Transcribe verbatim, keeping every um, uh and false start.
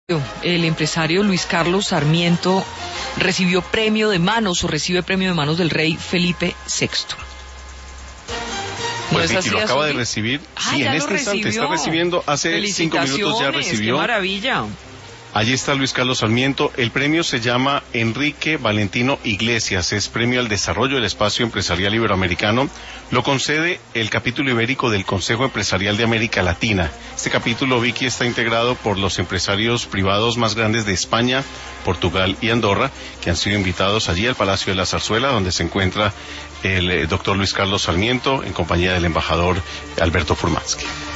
El empresario Luis Carlos Sarmiento recibió premio de manos o recibe premio de manos del rey Felipe sexto. Pues Vicky lo acaba de recibir. Ah, sí, en este recibió. instante está recibiendo. Hace cinco minutos ya recibió. ¡Qué maravilla! Allí está Luis Carlos Sarmiento. El premio se llama Enrique Valentino Iglesias. Es premio al desarrollo del espacio empresarial iberoamericano. Lo concede el capítulo ibérico del Consejo Empresarial de América Latina. Este capítulo, Vicky, está integrado por los empresarios privados más grandes de España, Portugal y Andorra, que han sido invitados allí al Palacio de la Zarzuela, donde se encuentra el eh, doctor Luis Carlos Sarmiento, en compañía del embajador Alberto Furmansky.